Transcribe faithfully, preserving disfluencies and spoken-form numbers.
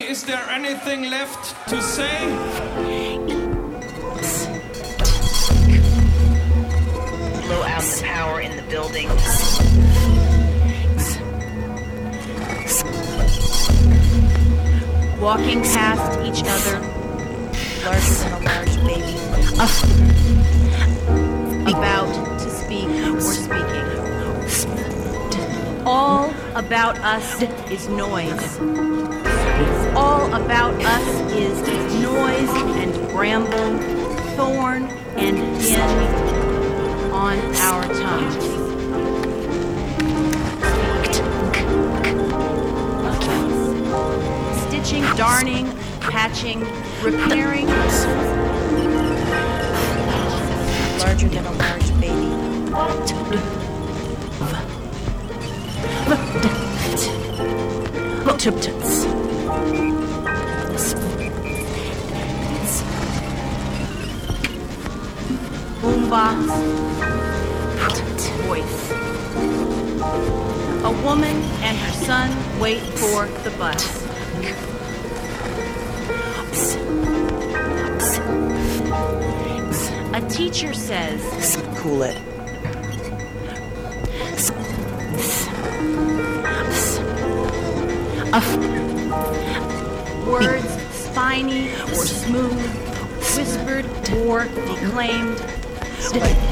is there anything left to say? Blow out the power in the building. Walking past each other, larger than a large baby. About to speak or speaking. All about us is noise. All about us is noise and bramble, thorn and din on our tongues. Stitching, darning, patching, repairing. Larger than a large baby. Boombox. Voice. A woman and her son wait for the bus. A teacher says, cool it. Words spiny or smooth, whispered or declaimed.